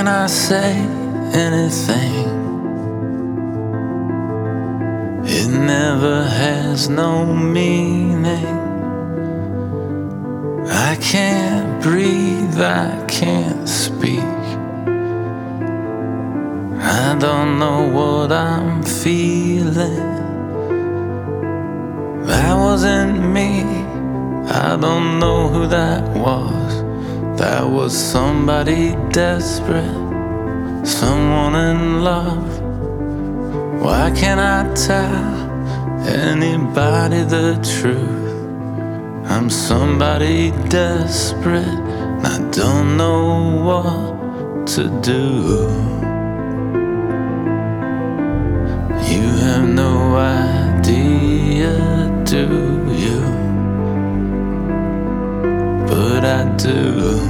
can I say anything? It never has no meaning. I can't breathe, I can't speak. I don't know what I'm feeling. That wasn't me. I don't know who that was. That was somebody desperate, someone in love. Why can't I tell anybody the truth? I'm somebody desperate, and I don't know what to do. You have no idea, do you? But I do.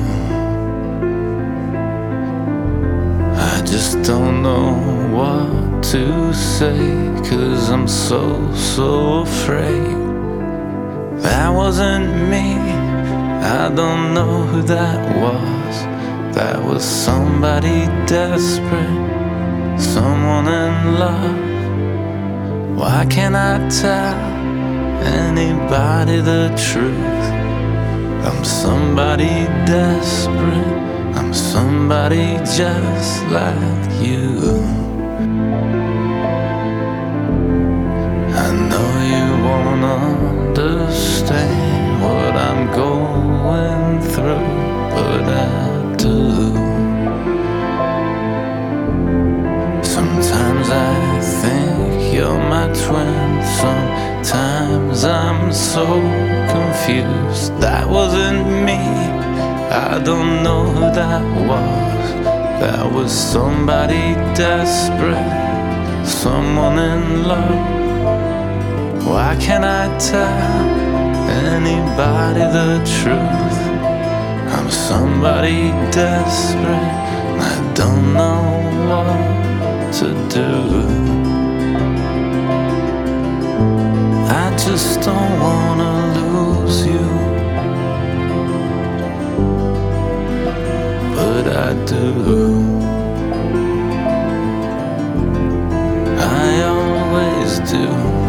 I just don't know what to say, 'cause I'm so afraid. That wasn't me. I don't know who that was. That was somebody desperate, someone in love. Why can't I tell anybody the truth? I'm somebody desperate, I'm somebody just like you. I know you won't understand what I'm going through, but I do. Sometimes I think you're my twin, sometimes I'm so confused. That wasn't me, I don't know who that was. That was somebody desperate, someone in love. Why can't I tell anybody the truth? I'm somebody desperate, I don't know what to do. I just don't wanna lose you, but I do. I always do.